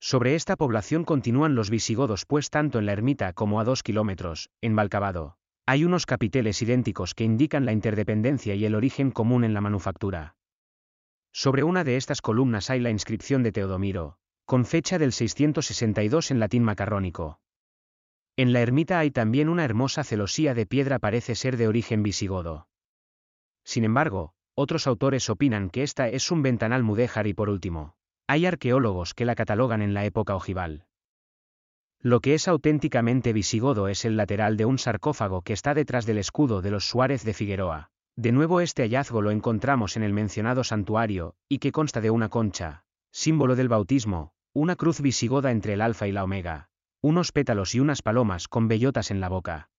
Sobre esta población continúan los visigodos, pues tanto en la ermita como a 2 kilómetros, en Valcavado, hay unos capiteles idénticos que indican la interdependencia y el origen común en la manufactura. Sobre una de estas columnas hay la inscripción de Teodomiro, con fecha del 662 en latín macarrónico. En la ermita hay también una hermosa celosía de piedra, parece ser de origen visigodo. Sin embargo, otros autores opinan que esta es un ventanal mudéjar y por último, hay arqueólogos que la catalogan en la época ojival. Lo que es auténticamente visigodo es el lateral de un sarcófago que está detrás del escudo de los Suárez de Figueroa. De nuevo este hallazgo lo encontramos en el mencionado santuario, y que consta de una concha, símbolo del bautismo, una cruz visigoda entre el alfa y la omega, unos pétalos y unas palomas con bellotas en la boca,